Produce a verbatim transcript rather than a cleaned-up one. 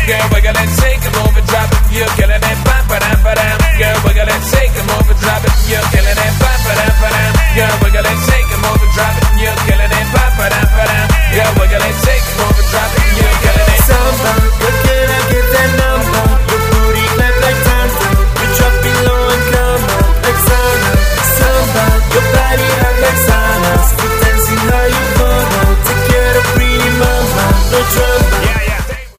girl, wiggle and shake, move and drop it, you're killing it.